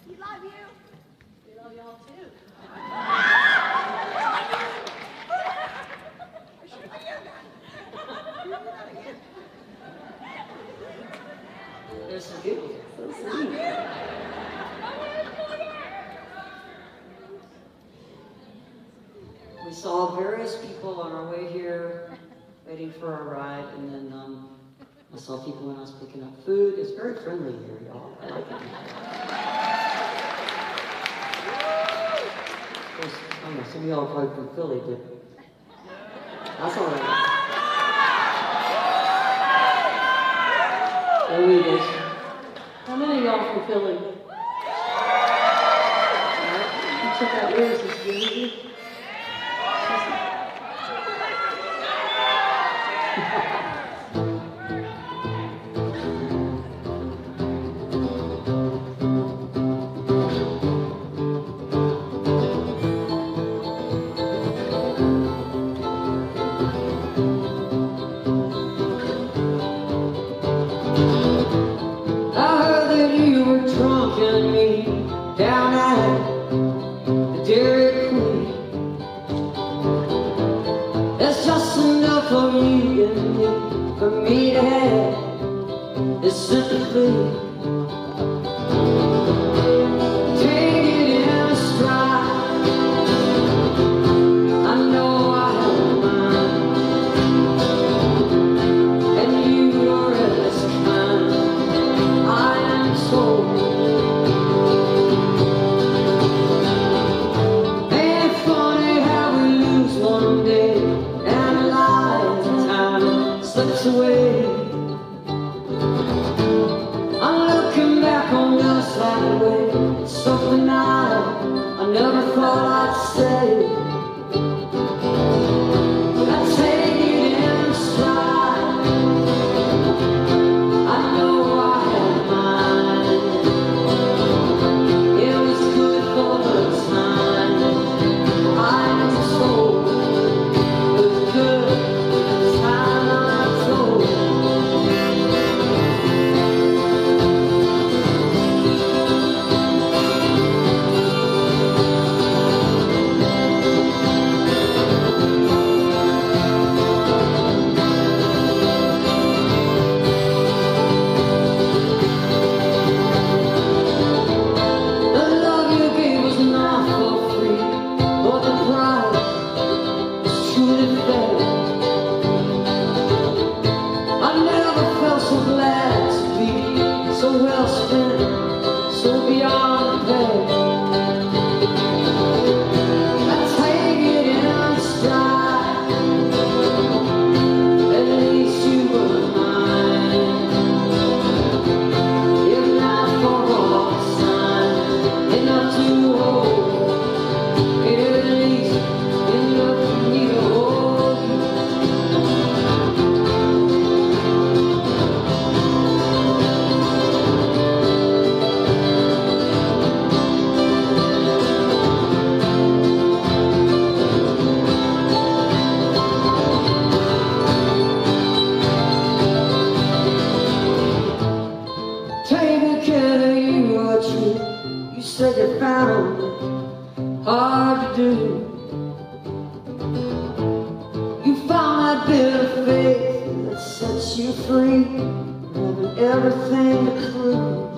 We love you. We love y'all too. There's some people. So sweet. We saw various people on our way here, waiting for our ride, and then I saw people when I was picking up food. It's very friendly here, y'all. I like it. Of course, I don't know, some of y'all are probably from Philly, but that's all right. There we go. How many of y'all from Philly? All right. You took out yours this year. Down at the Dairy Queen, there's just enough of you and me for me to have this sympathy. Take it in a stride. I know I have mine, and you are as kind. I am told. One day and a lifetime slips away. I'm looking back on us that way. It's something I never thought I'd say. But I take it in stride. I know I had mine. It was good for the time. I'm told. So well spent, so beyond repair. I take it in stride. At least you were mine. If not for all the signs, enough to hold. At least enough for me to hold you. You said you found it hard to do. You found that bit of faith that sets you free, having everything to prove.